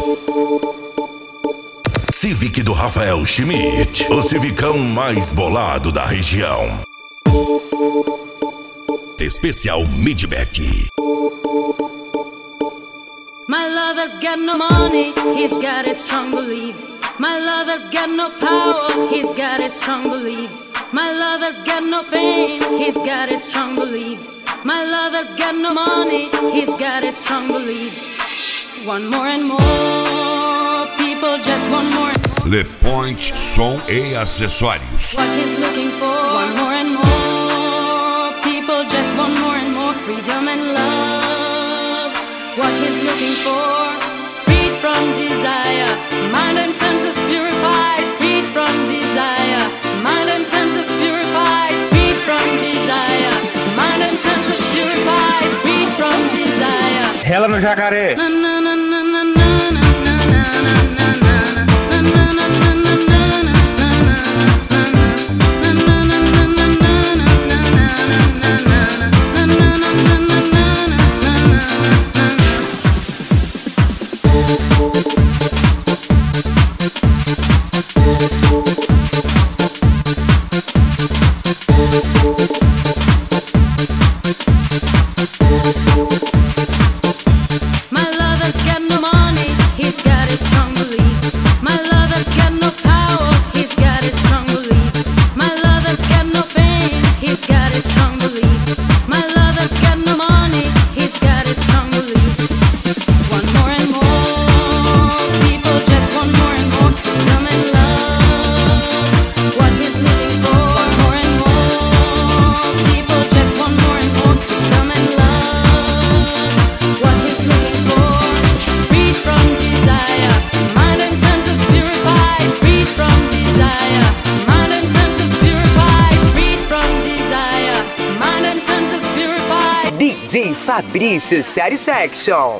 Civic do Rafael Schmidt, o civicão mais bolado da região. Especial Midback. My lover's got no money, he's got his strong beliefs. My lover's got no power, he's got his strong beliefs. My lover's got no fame, he's got his strong beliefs. My lover's got no money, he's got his strong beliefs. One more and more, people just want more and more. Le Point Som e Acessórios. What he's looking for, one more and more, people just want more and more. Freedom and love, what he's looking for. Freed from desire, mind and senses purified. Freed from desire, mind and senses purified. Freed from desire, mind and senses purified. Freed from desire. Rela no jacaré. DJ Fabrício Satisfaction.